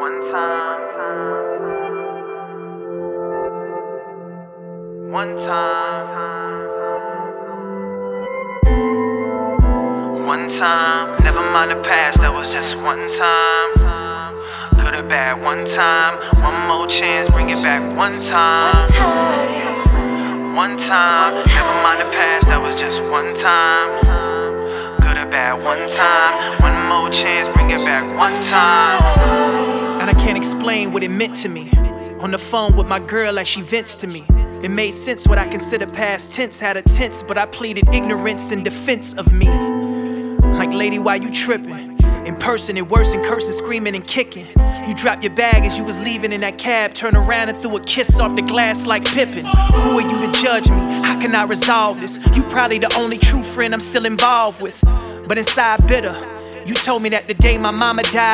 One time. One time. One time. Never mind the past, that was just one time. Good or bad, one time. One more chance, bring it back one time. One time. Never mind the past, that was just one time. Good or bad, one time. One more chance, bring it back one time. And I can't explain what it meant to me. On the phone with my girl as she vents to me. It made sense what I consider past tense had a tense, but I pleaded ignorance in defense of me. Like, lady, why you tripping? In person it worse than cursing, screaming and kicking. You dropped your bag as you was leaving in that cab, turned around and threw a kiss off the glass like Pippin. Who are you to judge me? How can I resolve this? You probably the only true friend I'm still involved with, but inside bitter. You told me that the day my mama died